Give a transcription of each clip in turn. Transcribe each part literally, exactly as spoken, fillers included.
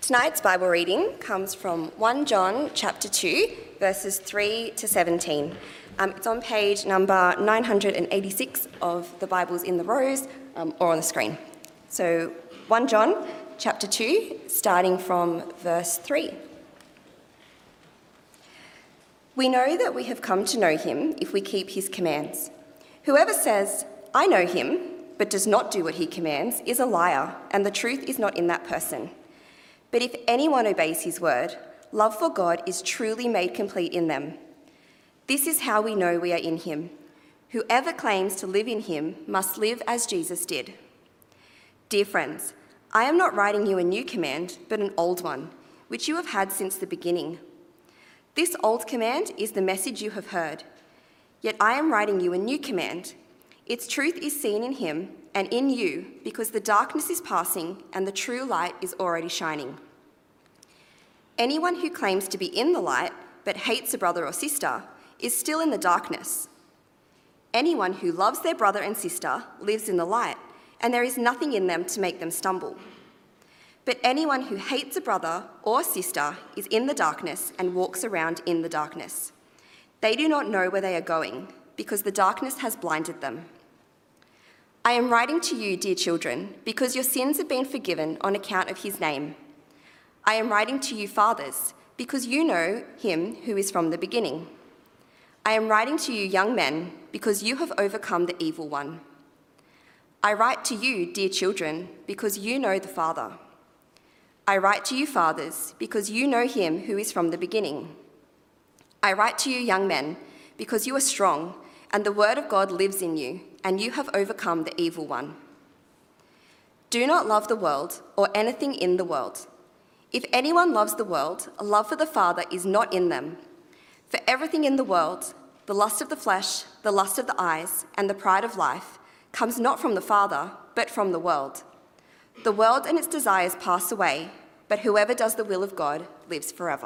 Tonight's Bible reading comes from First John chapter two, verses three to seventeen. Um, it's on page number nine hundred eighty-six of the Bibles in the rows um, or on the screen. So First John chapter two, starting from verse three. We know that we have come to know him if we keep his commands. Whoever says, "I know him," but does not do what he commands is a liar, and the truth is not in that person. But if anyone obeys his word, love for God is truly made complete in them. This is how we know we are in him. Whoever claims to live in him must live as Jesus did. Dear friends, I am not writing you a new command, but an old one, which you have had since the beginning. This old command is the message you have heard. Yet I am writing you a new command. Its truth is seen in him and in you, because the darkness is passing and the true light is already shining. Anyone who claims to be in the light but hates a brother or sister is still in the darkness. Anyone who loves their brother and sister lives in the light, and there is nothing in them to make them stumble. But anyone who hates a brother or sister is in the darkness and walks around in the darkness. They do not know where they are going, because the darkness has blinded them. I am writing to you, dear children, because your sins have been forgiven on account of his name. I am writing to you, fathers, because you know him who is from the beginning. I am writing to you, young men, because you have overcome the evil one. I write to you, dear children, because you know the Father. I write to you, fathers, because you know him who is from the beginning. I write to you, young men, because you are strong, and the word of God lives in you, and you have overcome the evil one. Do not love the world or anything in the world. If anyone loves the world, a love for the Father is not in them. For everything in the world, the lust of the flesh, the lust of the eyes, and the pride of life, comes not from the Father, but from the world. The world and its desires pass away, but whoever does the will of God lives forever.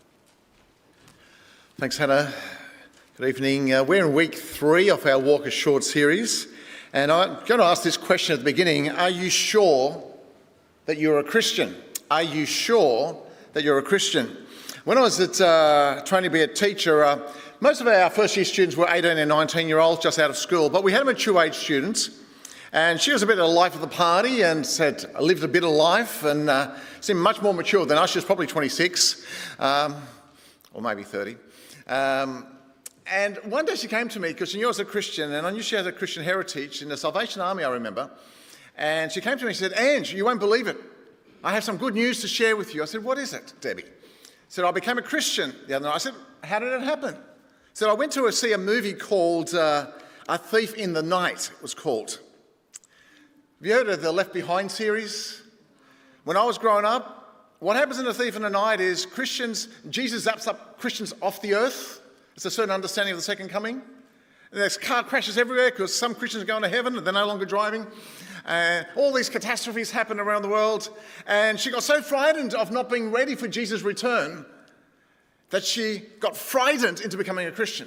Thanks, Hannah. Good evening. Uh, we're in week three of our Walk Assured series, and I'm going to ask this question at the beginning. Are you sure that you're a Christian? Are you sure that you're a Christian? When I was at uh, training to be a teacher, uh, most of our first year students were eighteen and nineteen year olds just out of school, but we had a mature age student, and she was a bit of the life of the party and had lived a bit of life and uh, seemed much more mature than us. She was probably twenty-six, um, or maybe thirty. Um, And one day she came to me because she knew I was a Christian, and I knew she had a Christian heritage in the Salvation Army, I remember. And she came to me and said, "Ange, you won't believe it. I have some good news to share with you." I said, "What is it, Debbie?" She said, "I became a Christian the other night." I said, "How did it happen?" She said, "I went to see a movie called uh, A Thief in the Night," it was called. Have you heard of the Left Behind series? When I was growing up, what happens in A Thief in the Night is Christians, Jesus zaps up Christians off the earth. It's a certain understanding of the second coming. And there's car crashes everywhere because some Christians are going to heaven and they're no longer driving. Uh, all these catastrophes happen around the world. And she got so frightened of not being ready for Jesus' return that she got frightened into becoming a Christian.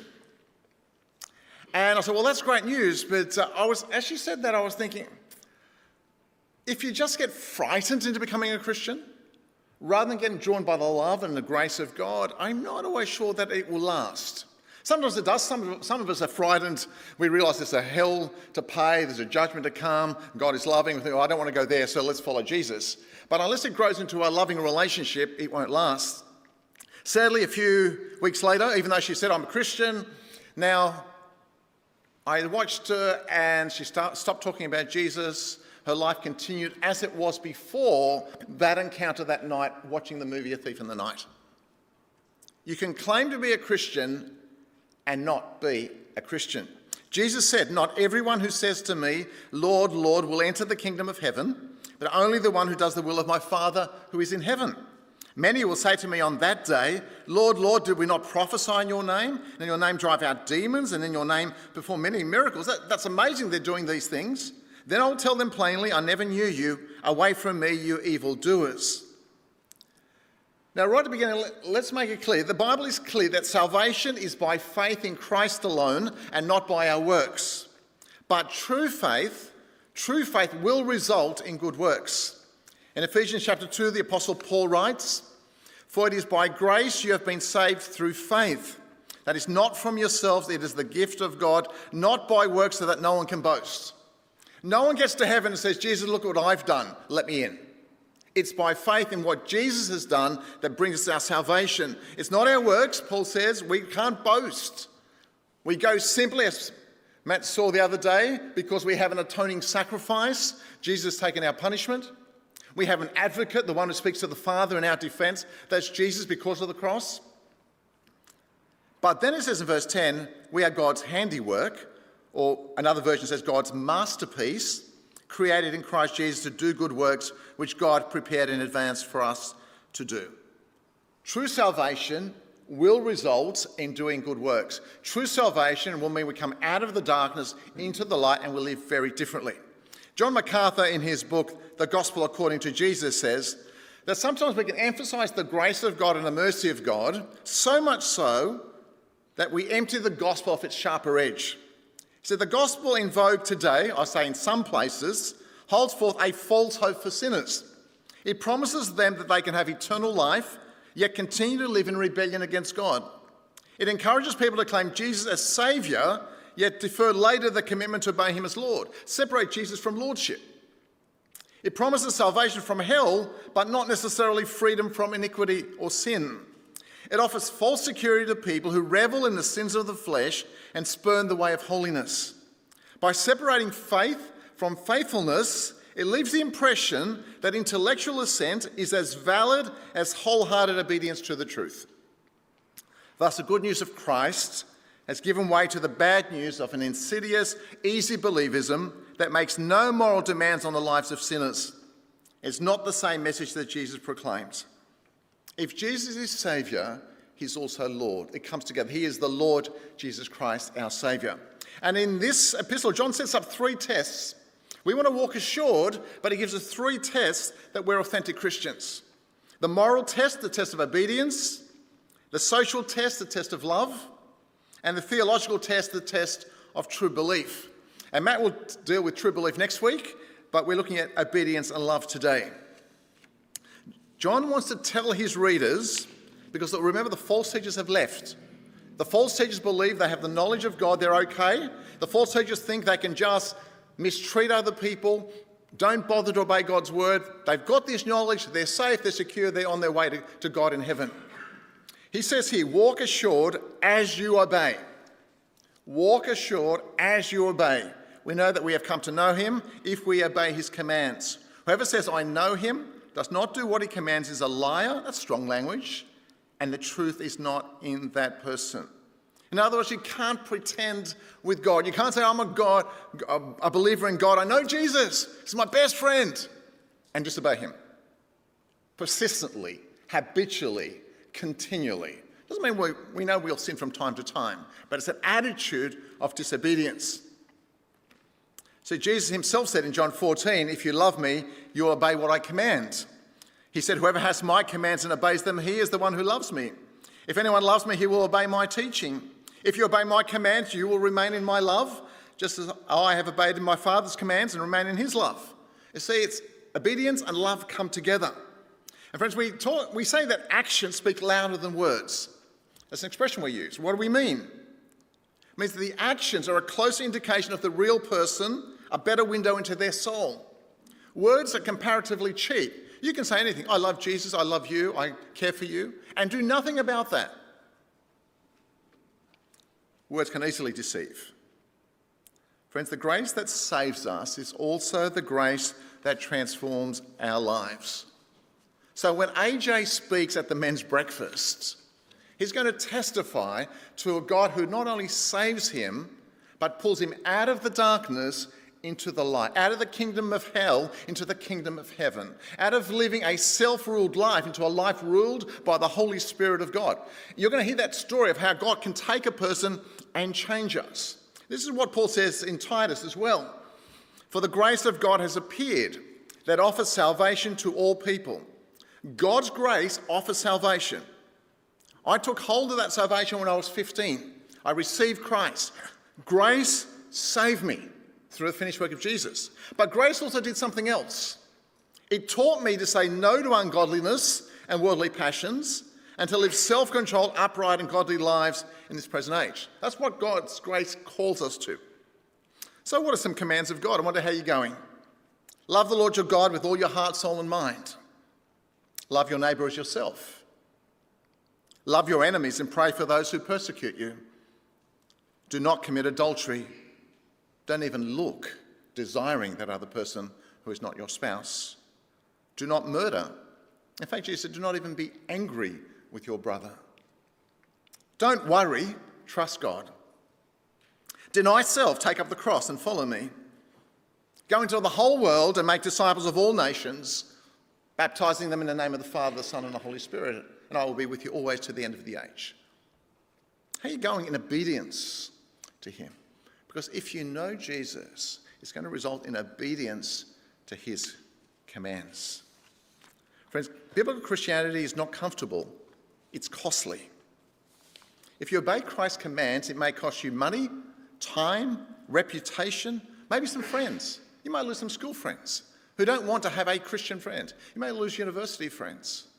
And I said, "Well, that's great news." But uh, I was, as she said that, I was thinking, if you just get frightened into becoming a Christian, rather than getting drawn by the love and the grace of God, I'm not always sure that it will last. Sometimes it does. Some of, some of us are frightened. We realise there's a hell to pay, there's a judgment to come, God is loving. We think, "Oh, I don't want to go there, so let's follow Jesus." But unless it grows into a loving relationship, it won't last. Sadly, a few weeks later, even though she said, "I'm a Christian," now I watched her and she start, stopped talking about Jesus. Her life continued as it was before that encounter that night watching the movie A Thief in the Night. You can claim to be a Christian and not be a Christian. Jesus said, "Not everyone who says to me, 'Lord, Lord,' will enter the kingdom of heaven, but only the one who does the will of my Father who is in heaven. Many will say to me on that day, 'Lord, Lord, did we not prophesy in your name? And in your name drive out demons, and in your name perform many miracles?'" That, that's amazing they're doing these things. "Then I'll tell them plainly, 'I never knew you. Away from me, you evildoers.'" Now, right at the beginning, let's make it clear. The Bible is clear that salvation is by faith in Christ alone and not by our works. But true faith, true faith will result in good works. In Ephesians chapter two, the Apostle Paul writes, "For it is by grace you have been saved through faith. That is not from yourselves, it is the gift of God, not by works so that no one can boast." No one gets to heaven and says, "Jesus, look at what I've done, let me in." It's by faith in what Jesus has done that brings us our salvation. It's not our works, Paul says. We can't boast. We go simply, as Matt saw the other day, because we have an atoning sacrifice. Jesus has taken our punishment. We have an advocate, the one who speaks to the Father in our defense. That's Jesus because of the cross. But then it says in verse ten, we are God's handiwork, or another version says God's masterpiece, created in Christ Jesus to do good works which God prepared in advance for us to do. True salvation will result in doing good works. True salvation will mean we come out of the darkness into the light and we live very differently. John MacArthur, in his book, The Gospel According to Jesus, says that sometimes we can emphasise the grace of God and the mercy of God, so much so that we empty the gospel of its sharper edge. So the gospel in vogue today, I say in some places, holds forth a false hope for sinners. It promises them that they can have eternal life, yet continue to live in rebellion against God. It encourages people to claim Jesus as Saviour, yet defer later the commitment to obey him as Lord. Separate Jesus from lordship. It promises salvation from hell, but not necessarily freedom from iniquity or sin. It offers false security to people who revel in the sins of the flesh and spurn the way of holiness. By separating faith from faithfulness, it leaves the impression that intellectual assent is as valid as wholehearted obedience to the truth. Thus, the good news of Christ has given way to the bad news of an insidious, easy believism that makes no moral demands on the lives of sinners. It's not the same message that Jesus proclaims. If Jesus is Saviour, he's also Lord. It comes together. He is the Lord Jesus Christ, our Saviour. And in this epistle, John sets up three tests. We want to walk assured, but he gives us three tests that we're authentic Christians. The moral test, the test of obedience. The social test, the test of love. And the theological test, the test of true belief. And Matt will deal with true belief next week, but we're looking at obedience and love today. John wants to tell his readers, because remember, the false teachers have left. The false teachers believe they have the knowledge of God, they're okay. The false teachers think they can just mistreat other people, don't bother to obey God's word. They've got this knowledge, they're safe, they're secure, they're on their way to, to God in heaven. He says here, walk assured as you obey. Walk assured as you obey. We know that we have come to know him if we obey his commands. Whoever says, I know him, does not do what he commands is a liar. That's strong language. And the truth is not in that person. In other words, you can't pretend with God. You can't say, I'm a God, a believer in God. I know Jesus. He's my best friend. And just obey him. Persistently, habitually, continually. Doesn't mean we, we know we'll sin from time to time. But it's an attitude of disobedience. So Jesus himself said in John fourteen, if you love me, you obey what I command. He said, whoever has my commands and obeys them, he is the one who loves me. If anyone loves me, he will obey my teaching. If you obey my commands, you will remain in my love, just as I have obeyed in my Father's commands and remain in his love. You see, it's obedience and love come together. And friends, we talk, we say that actions speak louder than words. That's an expression we use. What do we mean? It means that the actions are a closer indication of the real person, a better window into their soul. Words are comparatively cheap. You can say anything. I love Jesus, I love you, I care for you, and do nothing about that. Words can easily deceive. Friends, the grace that saves us is also the grace that transforms our lives. So when A J speaks at the men's breakfast, he's going to testify to a God who not only saves him, but pulls him out of the darkness into the light, out of the kingdom of hell into the kingdom of heaven, out of living a self-ruled life into a life ruled by the Holy Spirit of God. You're going to hear that story of how God can take a person and change us. This is what Paul says in Titus as well. For the grace of God has appeared that offers salvation to all people. God's grace offers salvation. I took hold of that salvation when I was fifteen. I received Christ. Grace saved me through the finished work of Jesus. But grace also did something else. It taught me to say no to ungodliness and worldly passions and to live self-controlled, upright and godly lives in this present age. That's what God's grace calls us to. So what are some commands of God? I wonder how you're going. Love the Lord your God with all your heart, soul and mind. Love your neighbour as yourself. Love your enemies and pray for those who persecute you. Do not commit adultery. Don't even look desiring that other person who is not your spouse. Do not murder. In fact, Jesus said, do not even be angry with your brother. Don't worry, trust God. Deny self, take up the cross and follow me. Go into the whole world and make disciples of all nations, baptizing them in the name of the Father, the Son and the Holy Spirit, and I will be with you always to the end of the age. How are you going in obedience to him? Because if you know Jesus, it's going to result in obedience to his commands. Friends, biblical Christianity is not comfortable, it's costly. If you obey Christ's commands, it may cost you money, time, reputation, maybe some friends. You may lose some school friends who don't want to have a Christian friend. You may lose university friends.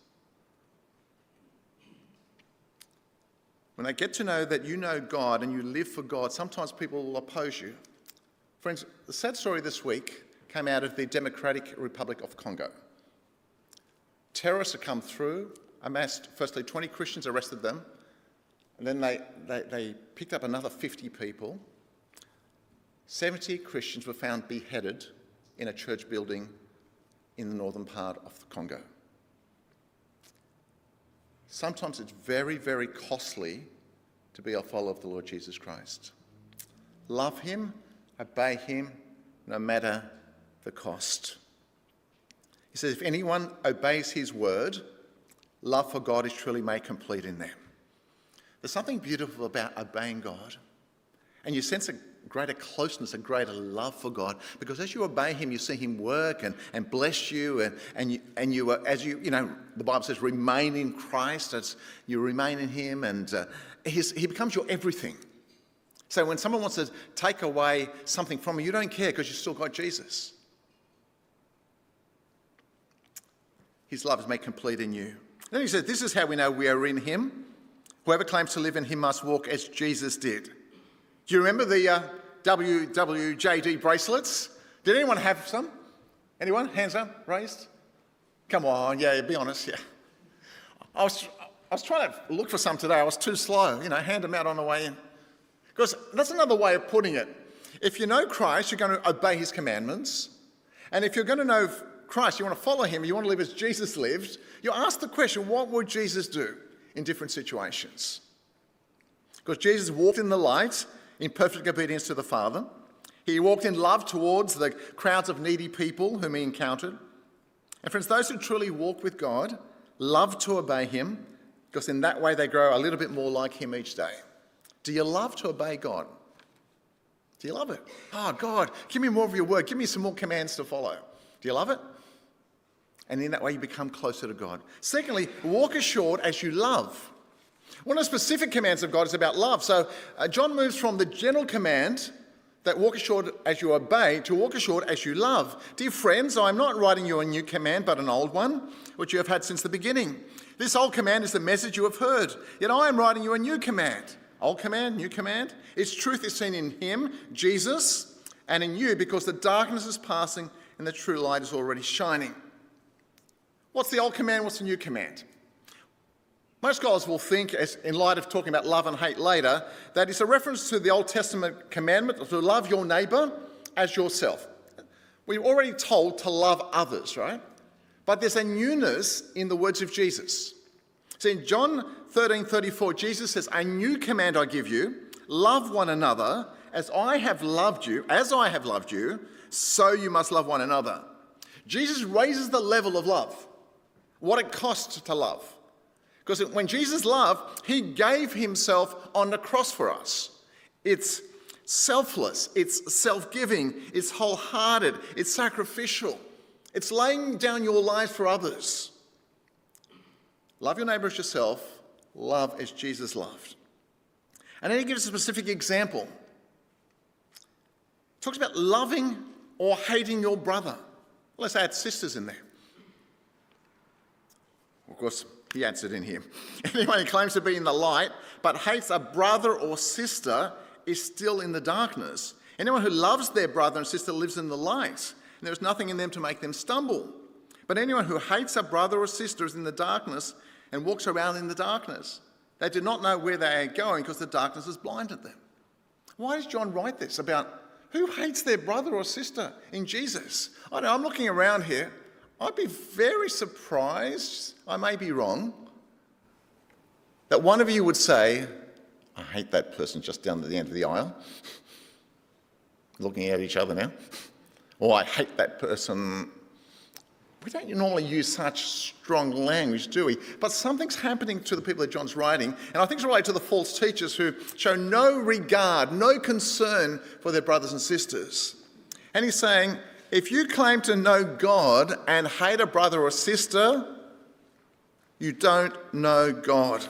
When they get to know that you know God and you live for God, sometimes people will oppose you. Friends, the sad story this week came out of the Democratic Republic of Congo. Terrorists have come through, amassed firstly twenty Christians, arrested them, and then they, they, they picked up another fifty people. seventy Christians were found beheaded in a church building in the northern part of the Congo. Sometimes it's very, very costly to be a follower of the Lord Jesus Christ. Love him, obey him, no matter the cost. He says, if anyone obeys his word, love for God is truly made complete in them. There's something beautiful about obeying God. And you sense a greater closeness, a greater love for God, because as you obey him, you see him work and, and bless you, and, and you, and you uh, as you, you know, the Bible says, remain in Christ, as you remain in him, and uh, he's, he becomes your everything. So when someone wants to take away something from you, you don't care because you've still got Jesus. His love is made complete in you. Then he says, this is how we know we are in him. Whoever claims to live in him must walk as Jesus did. Do you remember the uh, W W J D bracelets? Did anyone have some? Anyone? Hands up, raised? Come on, yeah, be honest, yeah. I was, I was trying to look for some today. I was too slow, you know, hand them out on the way in. Because that's another way of putting it. If you know Christ, you're going to obey his commandments. And if you're going to know Christ, you want to follow him, you want to live as Jesus lived, you ask the question, what would Jesus do in different situations? Because Jesus walked in the light in perfect obedience to the Father. He walked in love towards the crowds of needy people whom he encountered. And friends, those who truly walk with God love to obey him, because in that way they grow a little bit more like him each day. Do you love to obey God? Do you love it? Oh, God, give me more of your word. Give me some more commands to follow. Do you love it? And in that way you become closer to God. Secondly, walk assured as you love. One of the specific commands of God is about love. So uh, John moves from the general command that walk assured as you obey to walk assured as you love. Dear friends, I am not writing you a new command, but an old one, which you have had since the beginning. This old command is the message you have heard. Yet I am writing you a new command. Old command, new command. Its truth is seen in him, Jesus, and in you, because the darkness is passing and the true light is already shining. What's the old command? What's the new command? Most scholars will think, as in light of talking about love and hate later, that it's a reference to the Old Testament commandment to love your neighbour as yourself. We're already told to love others, right? But there's a newness in the words of Jesus. So in John thirteen thirty-four, Jesus says, a new command I give you, love one another as I have loved you, as I have loved you, so you must love one another. Jesus raises the level of love, what it costs to love. Because when Jesus loved, he gave himself on the cross for us. It's selfless, it's self-giving, it's wholehearted, it's sacrificial. It's laying down your life for others. Love your neighbour as yourself, love as Jesus loved. And then he gives a specific example. He talks about loving or hating your brother. Let's add sisters in there. Of course, he answered in here. Anyone who claims to be in the light but hates a brother or sister is still in the darkness. Anyone who loves their brother and sister lives in the light, and there is nothing in them to make them stumble. But anyone who hates a brother or sister is in the darkness and walks around in the darkness. They do not know where they are going because the darkness has blinded them. Why does John write this about who hates their brother or sister in Jesus? I know, I'm looking around here. I'd be very surprised, I may be wrong, that one of you would say, I hate that person just down at the end of the aisle. Looking at each other now. Or I hate that person. We don't normally use such strong language, do we? But something's happening to the people that John's writing, and I think it's related to the false teachers who show no regard, no concern for their brothers and sisters. And he's saying, if you claim to know God and hate a brother or sister, you don't know God.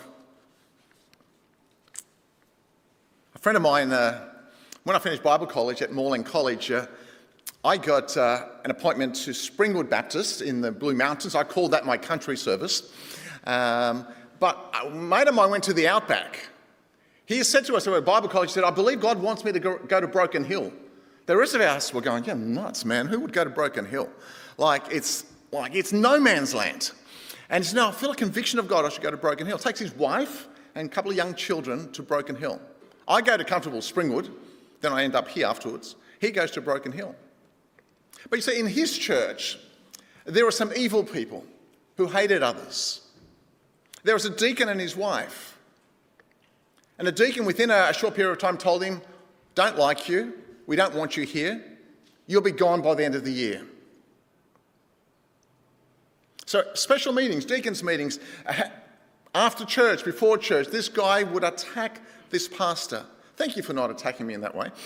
A friend of mine, uh, when I finished Bible college at Morling College, uh, I got uh, an appointment to Springwood Baptist in the Blue Mountains. I called that my country service. Um, but a mate of mine went to the Outback. He said to us at Bible college, he said, I believe God wants me to go, go to Broken Hill. The rest of us were going, you're nuts, man. Who would go to Broken Hill? Like it's like it's no man's land. And he said, no, I feel a conviction of God I should go to Broken Hill. Takes his wife and a couple of young children to Broken Hill. I go to comfortable Springwood, then I end up here afterwards. He goes to Broken Hill. But you see, in his church, there were some evil people who hated others. There was a deacon and his wife. And the deacon, within a short period of time, told him, don't like you. We don't want you here. You'll be gone by the end of the year. So special meetings, deacons' meetings, after church, before church, this guy would attack this pastor. Thank you for not attacking me in that way.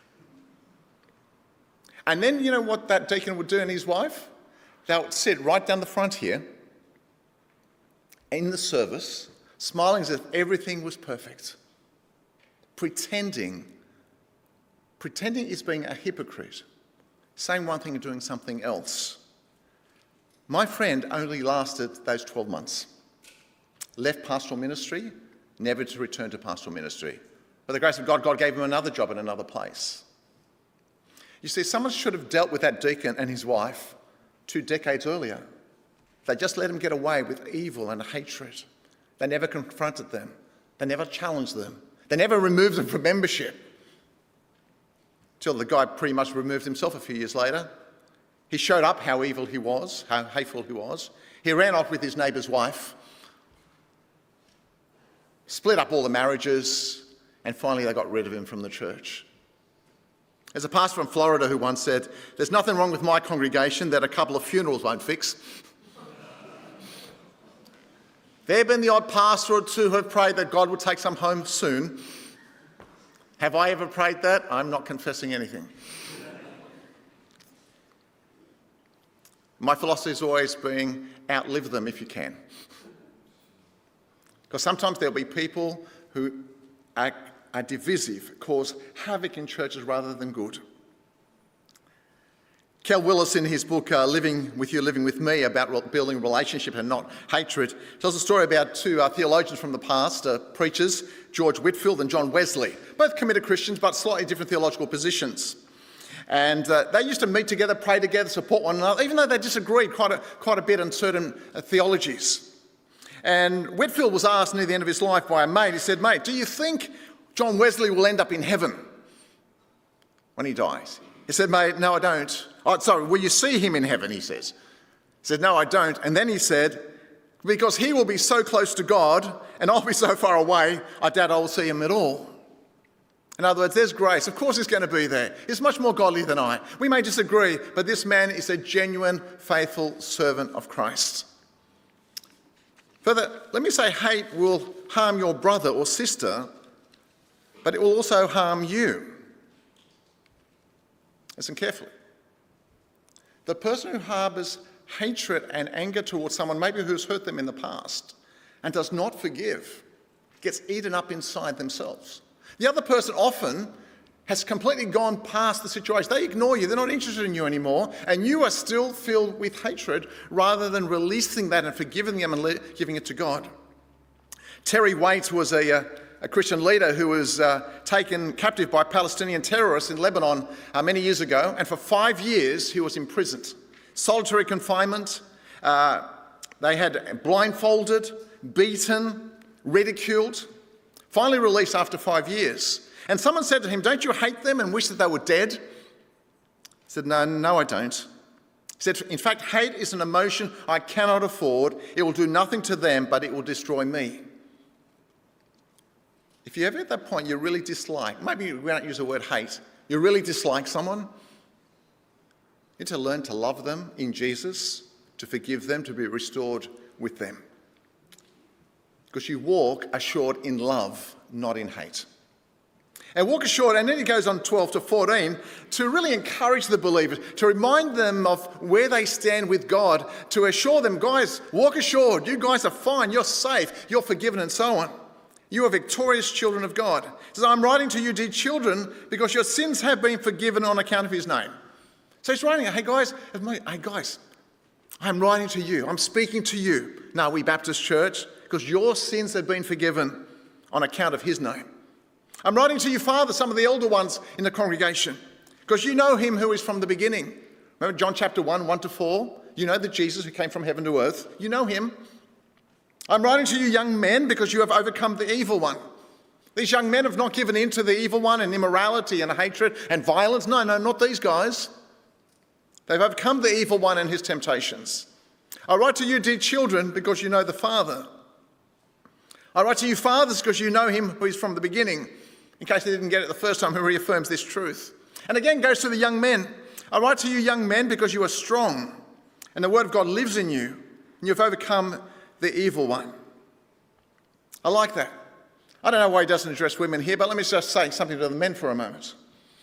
And then you know what that deacon would do and his wife? They would sit right down the front here in the service, smiling as if everything was perfect, pretending Pretending is being a hypocrite, saying one thing and doing something else. My friend only lasted those twelve months. Left pastoral ministry, never to return to pastoral ministry. By the grace of God, God gave him another job in another place. You see, someone should have dealt with that deacon and his wife two decades earlier. They just let him get away with evil and hatred. They never confronted them. They never challenged them. They never removed them from membership. Till the guy pretty much removed himself a few years later. He showed up how evil he was, how hateful he was. He ran off with his neighbour's wife, split up all the marriages, and finally they got rid of him from the church. There's a pastor from Florida who once said, there's nothing wrong with my congregation that a couple of funerals won't fix. There have been the odd pastor or two who have prayed that God would take some home soon. Have I ever prayed that? I'm not confessing anything. My philosophy is always being outlive them if you can. Because sometimes there'll be people who are, are divisive, cause havoc in churches rather than good. Kel Willis, in his book uh, Living With You, Living With Me, about building relationship and not hatred, tells a story about two uh, theologians from the past, uh, preachers, George Whitefield and John Wesley, both committed Christians but slightly different theological positions. And uh, they used to meet together, pray together, support one another, even though they disagreed quite a, quite a bit on certain uh, theologies. And Whitefield was asked near the end of his life by a mate, he said, mate, do you think John Wesley will end up in heaven when he dies? He said, mate, no, I don't. Oh, sorry, will you see him in heaven, he says. He said, no, I don't. And then he said, because he will be so close to God and I'll be so far away, I doubt I will see him at all. In other words, there's grace. Of course he's going to be there. He's much more godly than I. We may disagree, but this man is a genuine, faithful servant of Christ. Further, let me say hate will harm your brother or sister, but it will also harm you. Listen carefully. The person who harbours hatred and anger towards someone, maybe who's hurt them in the past, and does not forgive, gets eaten up inside themselves. The other person often has completely gone past the situation. They ignore you. They're not interested in you anymore. And you are still filled with hatred rather than releasing that and forgiving them and le- giving it to God. Terry Waite was a, a, a Christian leader who was uh, taken captive by Palestinian terrorists in Lebanon uh, many years ago. And for five years, he was imprisoned. Solitary confinement. Uh, they had blindfolded, beaten, ridiculed. Finally released after five years. And someone said to him, "Don't you hate them and wish that they were dead?" He said, no, no, I don't. He said, "In fact, hate is an emotion I cannot afford. It will do nothing to them, but it will destroy me." If you're ever at that point you really dislike, maybe we don't use the word hate, you really dislike someone, you need to learn to love them in Jesus, to forgive them, to be restored with them. Because you walk assured in love, not in hate. And walk assured, and then he goes on twelve to fourteen to really encourage the believers, to remind them of where they stand with God, to assure them, guys, walk assured, you guys are fine, you're safe, you're forgiven, and so on. You are victorious children of God. He says, "I'm writing to you, dear children, because your sins have been forgiven on account of his name." So he's writing, hey guys, hey guys, I'm writing to you, I'm speaking to you. Now, we Baptist Church, because your sins have been forgiven on account of his name. I'm writing to you, Father, some of the elder ones in the congregation, because you know him who is from the beginning. Remember John chapter one, one to four? You know the Jesus who came from heaven to earth. You know him. I'm writing to you, young men, because you have overcome the evil one. These young men have not given in to the evil one and immorality and hatred and violence. No, no, not these guys. They've overcome the evil one and his temptations. I write to you, dear children, because you know the Father. I write to you, fathers, because you know him who is from the beginning. In case they didn't get it the first time, he reaffirms this truth. And again goes to the young men. I write to you, young men, because you are strong, and the word of God lives in you, and you've overcome the evil one. I like that. I don't know why he doesn't address women here, but let me just say something to the men for a moment.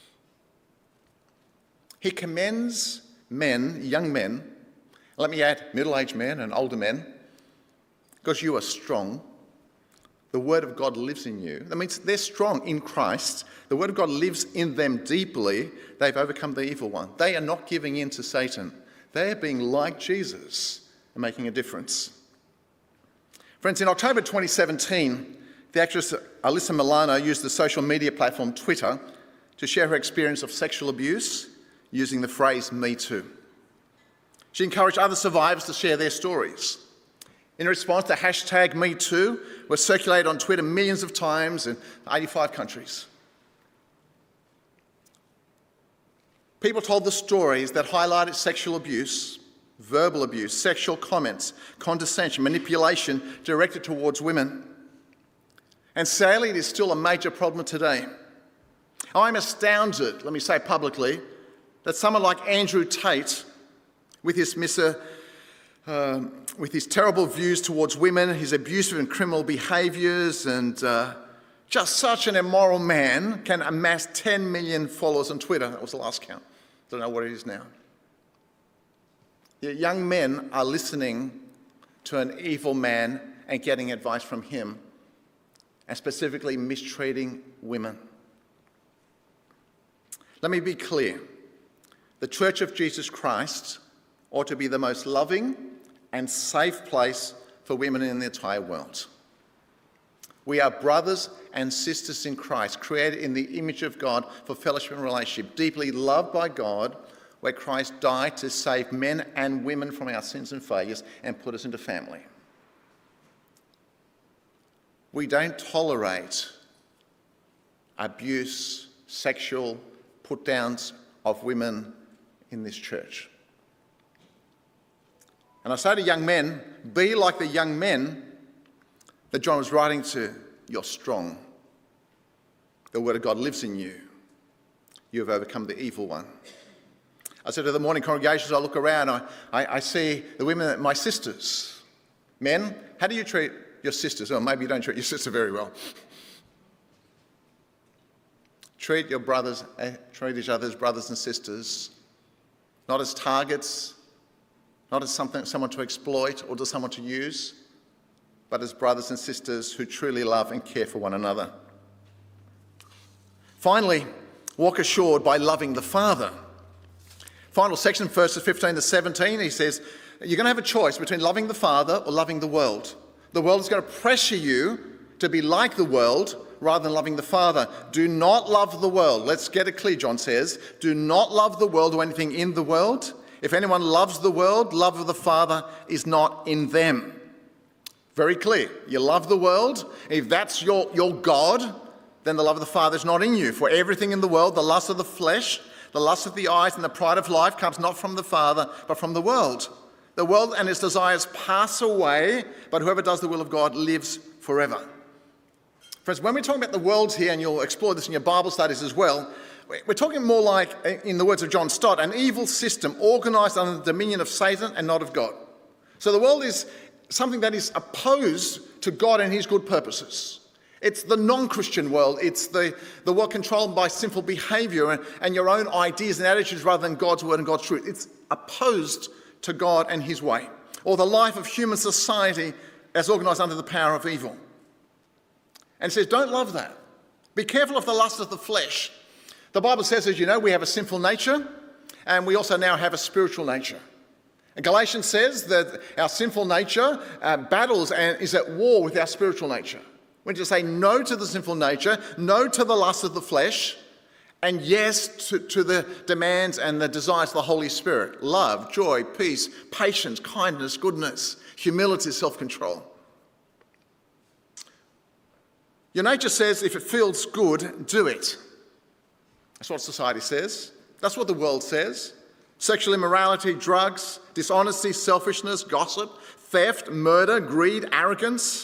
He commends men, young men, let me add middle-aged men and older men, because you are strong. The word of God lives in you. That means they're strong in Christ. The word of God lives in them deeply. They've overcome the evil one. They are not giving in to Satan. They are being like Jesus and making a difference. Friends, in October twenty seventeen, the actress Alyssa Milano used the social media platform Twitter to share her experience of sexual abuse using the phrase "Me Too." She encouraged other survivors to share their stories. In response, the hashtag Me Too was circulated on Twitter millions of times in eighty-five countries. People told the stories that highlighted sexual abuse, verbal abuse, sexual comments, condescension, manipulation directed towards women. And sadly, it is still a major problem today. I'm astounded, let me say publicly, that someone like Andrew Tate, with his Mister Um, with his terrible views towards women, his abusive and criminal behaviours, and uh, just such an immoral man, can amass ten million followers on Twitter. That was the last count. Don't know what it is now. Yet young men are listening to an evil man and getting advice from him, and specifically mistreating women. Let me be clear. The Church of Jesus Christ ought to be the most loving and safe place for women in the entire world. We are brothers and sisters in Christ, created in the image of God for fellowship and relationship, deeply loved by God, where Christ died to save men and women from our sins and failures and put us into family. We don't tolerate abuse, sexual put-downs of women in this church. And I say to young men, be like the young men that John was writing to. You're strong. The word of God lives in you. You have overcome the evil one. I said to the morning congregations, I look around, I, I, I see the women, my sisters. Men, how do you treat your sisters? Or maybe you don't treat your sister very well. Treat your brothers, eh, treat each other as brothers and sisters, not as targets, not as something, someone to exploit or to someone to use, but as brothers and sisters who truly love and care for one another. Finally, walk assured by loving the Father. Final section, verses fifteen to seventeen, he says, you're going to have a choice between loving the Father or loving the world. The world is going to pressure you to be like the world rather than loving the Father. Do not love the world. Let's get it clear, John says. Do not love the world or anything in the world. If anyone loves the world, love of the Father is not in them. Very clear. You love the world. If that's your, your God, then the love of the Father is not in you. For everything in the world, the lust of the flesh, the lust of the eyes, and the pride of life comes not from the Father, but from the world. The world and its desires pass away, but whoever does the will of God lives forever. Friends, when we're talking about the world here, and you'll explore this in your Bible studies as well, we're talking more like, in the words of John Stott, an evil system organised under the dominion of Satan and not of God. So the world is something that is opposed to God and his good purposes. It's the non-Christian world. It's the, the world controlled by sinful behaviour and, and your own ideas and attitudes rather than God's word and God's truth. It's opposed to God and his way. Or the life of human society as organised under the power of evil. And it says, don't love that. Be careful of the lust of the flesh. The Bible says, as you know, we have a sinful nature and we also now have a spiritual nature. And Galatians says that our sinful nature uh, battles and is at war with our spiritual nature. We need to say no to the sinful nature, no to the lust of the flesh, and yes to, to the demands and the desires of the Holy Spirit. Love, joy, peace, patience, kindness, goodness, humility, self-control. Your nature says if it feels good, do it. That's what society says. That's what the world says. Sexual immorality, drugs, dishonesty, selfishness, gossip, theft, murder, greed, arrogance.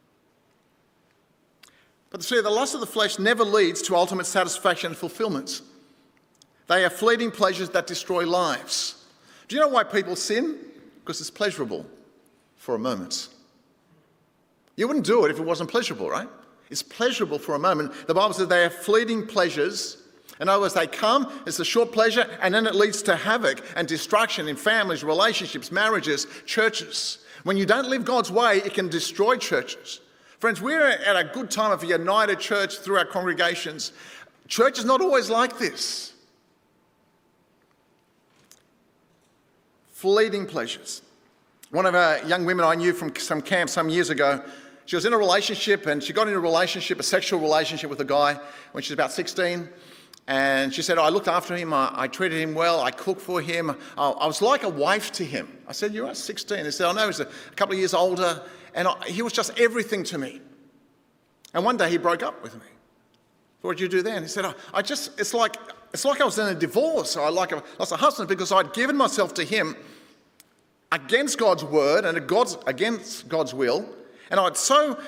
But see, the lust of the flesh never leads to ultimate satisfaction and fulfillment. They are fleeting pleasures that destroy lives. Do you know why people sin? Because it's pleasurable for a moment. You wouldn't do it if it wasn't pleasurable, right? It's pleasurable for a moment. The Bible says they are fleeting pleasures. In other words, they come, it's a short pleasure, and then it leads to havoc and destruction in families, relationships, marriages, churches. When you don't live God's way, it can destroy churches. Friends, we're at a good time of a united church through our congregations. Church is not always like this. Fleeting pleasures. One of our young women I knew from some camp some years ago, she was in a relationship and she got into a relationship, a sexual relationship with a guy when she was about sixteen. And she said, oh, I looked after him, I, I treated him well, I cooked for him. I, I was like a wife to him. I said, you are sixteen. They said, I know, he's a, a couple of years older. And I, he was just everything to me. And one day he broke up with me. What did you do then? He said, I, I just, it's like, it's like I was in a divorce. I like a, lost a husband because I'd given myself to him against God's word and God's, against God's will. And I'd so,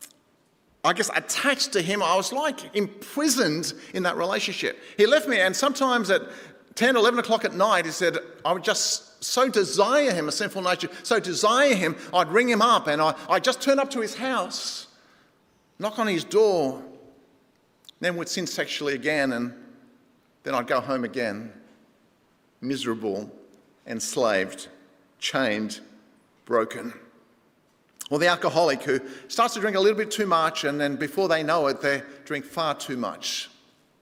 I guess, attached to him. I was like imprisoned in that relationship. He left me, and sometimes at ten, eleven o'clock at night, he said, I would just so desire him, a sinful nature, so desire him, I'd ring him up, and I, I'd just turn up to his house, knock on his door, then would sin sexually again, and then I'd go home again, miserable, enslaved, chained, broken. Or the alcoholic who starts to drink a little bit too much, and then before they know it, they drink far too much.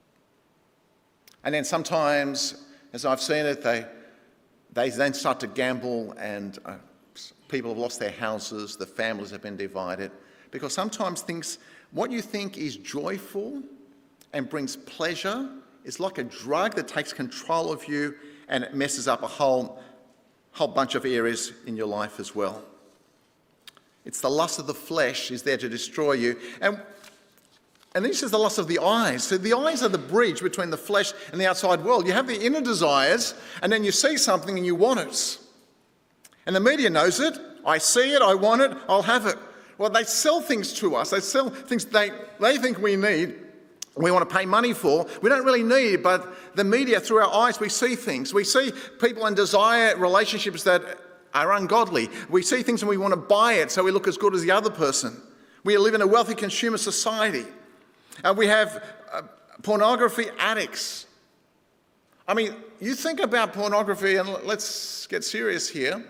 And then sometimes, as I've seen it, they, they then start to gamble, and uh, people have lost their houses, the families have been divided. Because sometimes things, what you think is joyful and brings pleasure is like a drug that takes control of you, and it messes up a whole, whole bunch of areas in your life as well. It's the lust of the flesh is there to destroy you. And, and then he says the lust of the eyes. So the eyes are the bridge between the flesh and the outside world. You have the inner desires, and then you see something and you want it. And the media knows it. I see it, I want it, I'll have it. Well, they sell things to us. They sell things they, they think we need, we want to pay money for. We don't really need, but the media, through our eyes, we see things. We see people and desire relationships that are ungodly. We see things and we want to buy it so we look as good as the other person. We live in a wealthy consumer society. And we have uh, pornography addicts. I mean, you think about pornography, and let's get serious here.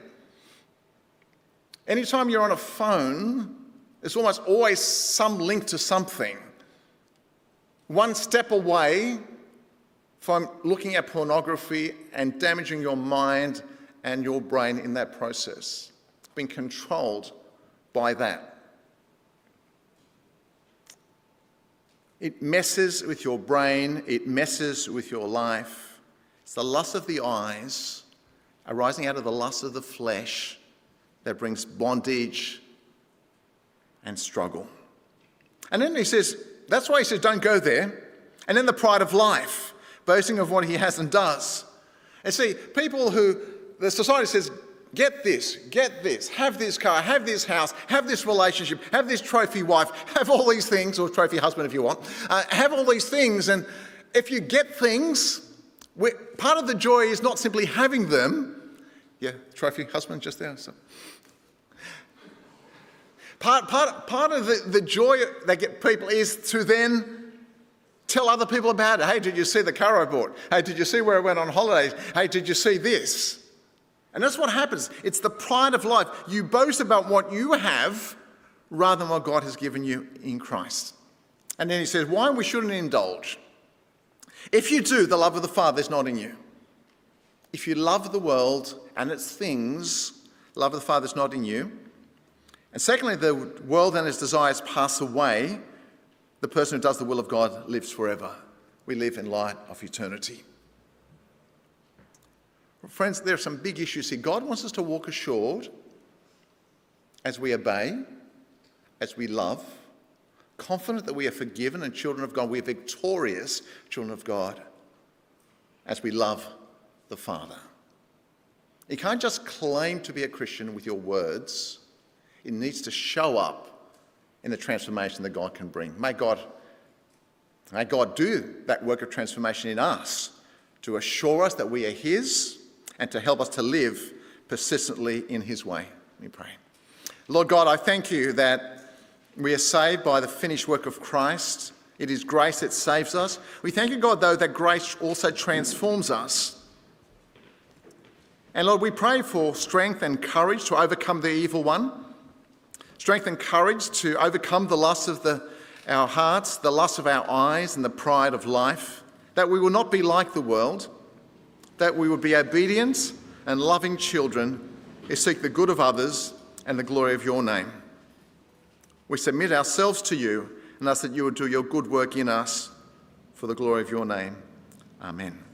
Anytime you're on a phone, there's almost always some link to something. One step away from looking at pornography and damaging your mind and your brain in that process, being controlled by that. It messes with your brain, it messes with your life. It's the lust of the eyes, arising out of the lust of the flesh, that brings bondage and struggle. And then he says, that's why he says, don't go there. And then the pride of life, boasting of what he has and does. And see, people who, the society says, get this, get this, have this car, have this house, have this relationship, have this trophy wife, have all these things, or trophy husband if you want, uh, have all these things. And if you get things, part of the joy is not simply having them. Yeah, trophy husband just there. So. Part, part, part of the, the joy they get people is to then tell other people about it. Hey, did you see the car I bought? Hey, did you see where I went on holidays? Hey, did you see this? And that's what happens. It's the pride of life. You boast about what you have rather than what God has given you in Christ. And then he says, why we shouldn't indulge. If you do, the love of the Father is not in you. If you love the world and its things, the love of the Father is not in you. And secondly, the world and its desires pass away. The person who does the will of God lives forever. We live in light of eternity. Friends, there are some big issues here. God wants us to walk assured as we obey, as we love, confident that we are forgiven and children of God. We are victorious children of God as we love the Father. You can't just claim to be a Christian with your words. It needs to show up in the transformation that God can bring. May God, may God do that work of transformation in us to assure us that we are his and to help us to live persistently in his way. Let me pray. Lord God, I thank you that we are saved by the finished work of Christ. It is grace that saves us. We thank you, God, though, that grace also transforms us. And Lord, we pray for strength and courage to overcome the evil one. Strength and courage to overcome the lust of the, our hearts, the lust of our eyes and the pride of life. That we will not be like the world. That we would be obedient and loving children who seek the good of others and the glory of your name. We submit ourselves to you and ask that you would do your good work in us for the glory of your name. Amen.